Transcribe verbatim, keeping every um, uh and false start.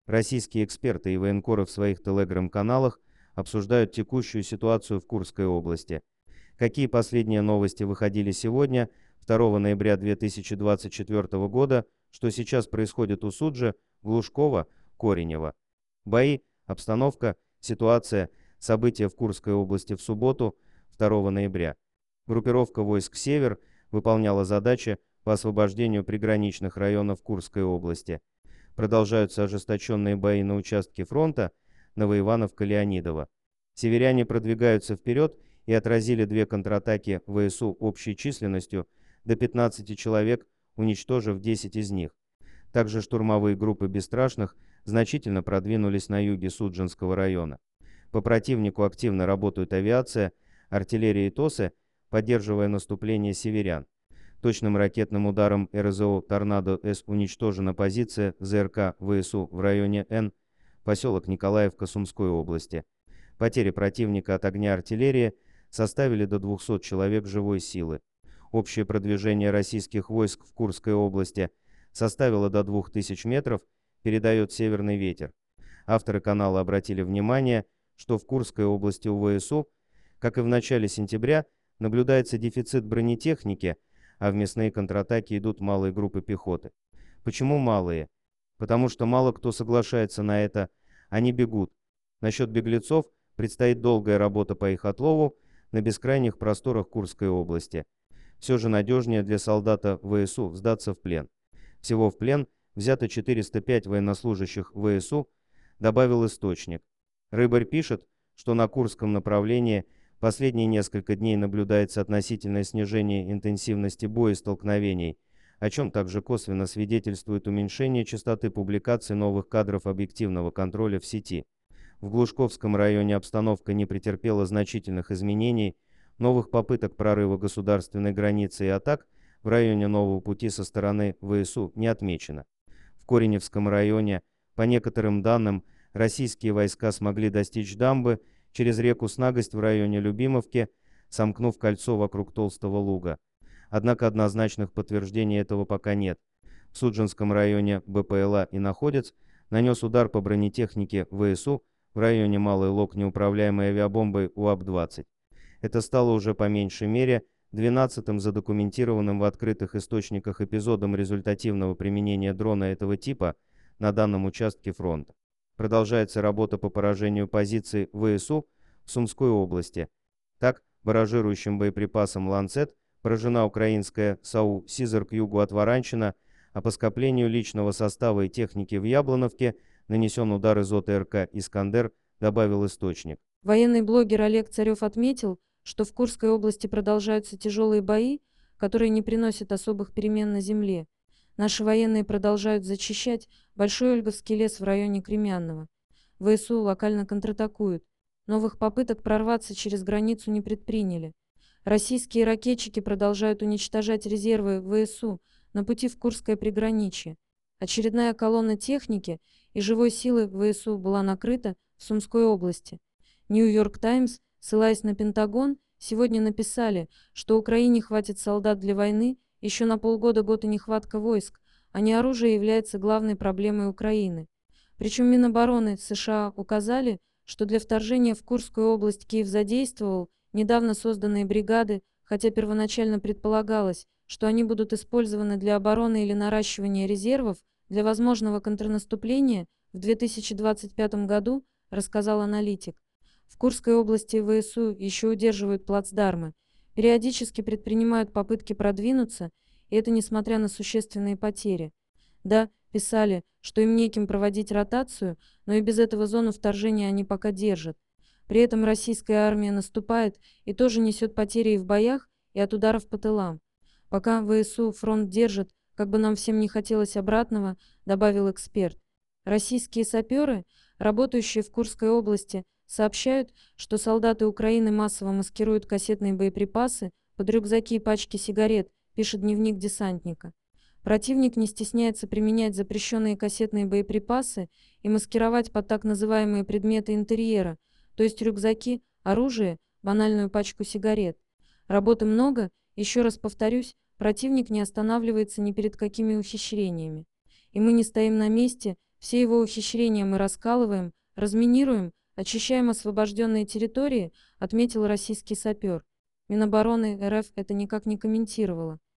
Российские эксперты и военкоры в своих телеграм-каналах обсуждают текущую ситуацию в Курской области. Какие последние новости выходили сегодня, второго ноября две тысячи двадцать четвёртого года, что сейчас происходит у Суджи, Глушкова, Коренева. Бои, обстановка, ситуация, события в Курской области в субботу, второго ноября. Группировка войск «Север» выполняла задачи по освобождению приграничных районов Курской области. Продолжаются ожесточенные бои на участке фронта Новоивановка-Леонидово. Северяне продвигаются вперед и отразили две контратаки ВСУ общей численностью до пятнадцати человек, уничтожив десять из них. Также штурмовые группы бесстрашных значительно продвинулись на юге Судженского района. По противнику активно работают авиация, артиллерия и ТОСы, поддерживая наступление северян. Точным ракетным ударом РЗО «Торнадо-С» уничтожена позиция ЗРК ВСУ в районе Н, поселок Николаевка Сумской области. Потери противника от огня артиллерии составили до двухсот человек живой силы. Общее продвижение российских войск в Курской области составило до двух тысяч метров, передает «Северный ветер». Авторы канала обратили внимание, что в Курской области у ВСУ, как и в начале сентября, наблюдается дефицит бронетехники, а в мясные контратаки идут малые группы пехоты. Почему малые? Потому что мало кто соглашается на это, они бегут. Насчет беглецов предстоит долгая работа по их отлову на бескрайних просторах Курской области. Все же надежнее для солдата ВСУ сдаться в плен. Всего в плен взято четыреста пять военнослужащих ВСУ, добавил источник. Рыбарь пишет, что на Курском направлении последние несколько дней наблюдается относительное снижение интенсивности боестолкновений, о чем также косвенно свидетельствует уменьшение частоты публикаций новых кадров объективного контроля в сети. В Глушковском районе обстановка не претерпела значительных изменений, новых попыток прорыва государственной границы и атак в районе нового пути со стороны ВСУ не отмечено. В Кореневском районе, по некоторым данным, российские войска смогли достичь дамбы через реку Снагость в районе Любимовки, сомкнув кольцо вокруг Толстого луга. Однако однозначных подтверждений этого пока нет. В Судженском районе БПЛА и «Находец» нанес удар по бронетехнике ВСУ в районе Малый Лог неуправляемой авиабомбой У А Б двадцать. Это стало уже по меньшей мере двенадцатым задокументированным в открытых источниках эпизодом результативного применения дрона этого типа на данном участке фронта. Продолжается работа по поражению позиций ВСУ в Сумской области. Так, баражирующим боеприпасом «Ланцет» поражена украинская САУ «Сизер» к югу от Варанчина, а по скоплению личного состава и техники в Яблоновке нанесен удар из О Т Р К «Искандер», добавил источник. Военный блогер Олег Царев отметил, что в Курской области продолжаются тяжелые бои, которые не приносят особых перемен на земле. Наши военные продолжают зачищать Большой Ольговский лес в районе Кремянного. ВСУ локально контратакуют. Новых попыток прорваться через границу не предприняли. Российские ракетчики продолжают уничтожать резервы ВСУ на пути в Курское приграничье. Очередная колонна техники и живой силы ВСУ была накрыта в Сумской области. Нью-Йорк Таймс, ссылаясь на Пентагон, сегодня написали, что Украине хватит солдат для войны еще на полгода-год и нехватка войск, а не оружие является главной проблемой Украины. Причем Минобороны США указали, что для вторжения в Курскую область Киев задействовал недавно созданные бригады, хотя первоначально предполагалось, что они будут использованы для обороны или наращивания резервов для возможного контрнаступления в две тысячи двадцать пятом году, рассказал аналитик. В Курской области ВСУ еще удерживают плацдармы, периодически предпринимают попытки продвинуться, и это несмотря на существенные потери. Да, писали, что им неким проводить ротацию, но и без этого зону вторжения они пока держат. При этом российская армия наступает и тоже несет потери и в боях, и от ударов по тылам. Пока ВСУ фронт держит, как бы нам всем не хотелось обратного, добавил эксперт. Российские саперы, работающие в Курской области, сообщают, что солдаты Украины массово маскируют кассетные боеприпасы под рюкзаки и пачки сигарет, пишет дневник десантника. Противник не стесняется применять запрещенные кассетные боеприпасы и маскировать под так называемые предметы интерьера, то есть рюкзаки, оружие, банальную пачку сигарет. Работы много, еще раз повторюсь, противник не останавливается ни перед какими ухищрениями. И мы не стоим на месте, Все его ухищрения мы раскалываем, разминируем, очищаем освобожденные территории, отметил российский сапер. Минобороны РФ это никак не комментировало.